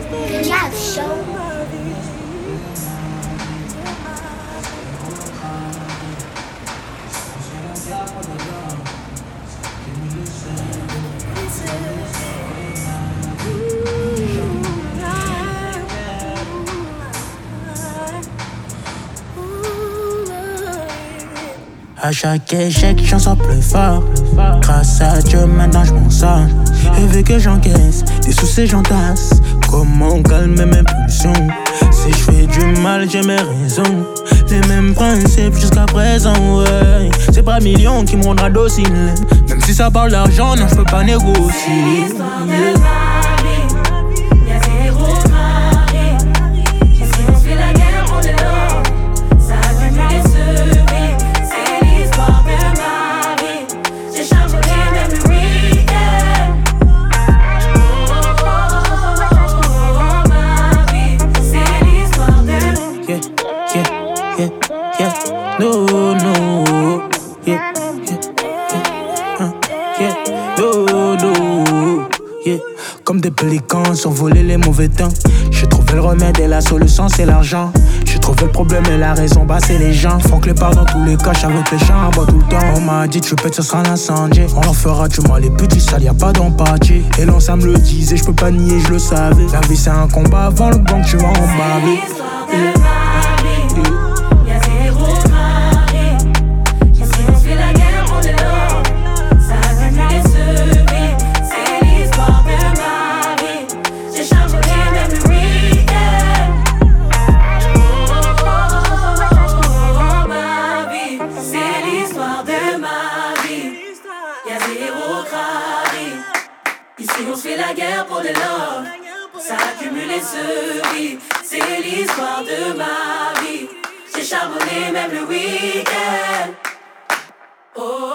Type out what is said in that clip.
Jazz Show. À chaque échec, j'en sors plus fort. Grâce à Dieu, maintenant je m'en sors. Et vu que j'encaisse, des soucis j'entasse. Comment calmer mes pulsions? Si je fais du mal, j'ai mes raisons. Les mêmes principes jusqu'à présent, ouais. C'est pas millions qui me rendra docile. Même si ça parle d'argent, non, je peux pas négocier. No, no, yeah, no, yeah. Comme des pélicans, survoler les mauvais temps. J'ai trouvé le remède et la solution c'est l'argent. J'ai trouvé le problème et la raison, bah c'est les gens. Faut que les parts dans tous les cas, avec les gens, bah tout le temps. On m'a dit tu pètes, ce sera l'incendie. On leur fera du mal et puis du sale, y'a pas d'empathie. Et l'on ça me le disait, je peux pas nier, je le savais. La vie c'est un combat, avant le banc tu vas en baver. C'est l'histoire de ma vie. J'ai charbonné même le week-end. Oh.